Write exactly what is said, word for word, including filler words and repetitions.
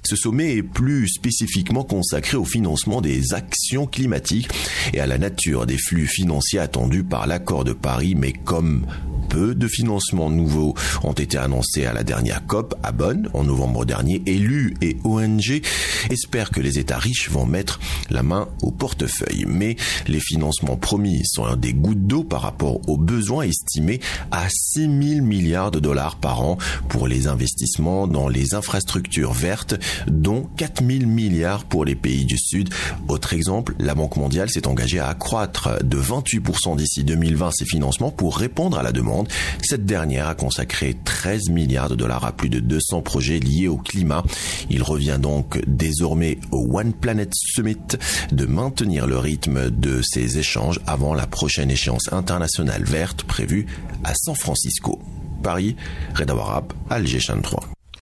Ce sommet est plus spécifiquement consacré au financement des actions climatiques et à la nature des flux financiers attendus par l'accord de Paris, mais comme peu de financements nouveaux ont été annoncés à la dernière COP à Bonn en novembre dernier, élus et O N G espèrent que les États riches vont mettre la main au portefeuille. Mais les financements promis sont des gouttes d'eau par rapport aux besoins estimés à six mille milliards de dollars par an pour les investissements dans les infrastructures vertes, dont quatre mille milliards pour les pays du Sud. Autre exemple, la Banque mondiale s'est engagée à accroître de vingt-huit pour cent d'ici deux mille vingt ses financements pour répondre à la demande. Cette dernière a consacré treize milliards de dollars à plus de deux cents projets liés au climat. Il revient donc désormais au One Planet Summit de maintenir le rythme de ces échanges avant la prochaine échéance internationale verte prévue à San Francisco. Paris, Reda Warab, Alger Chan trois.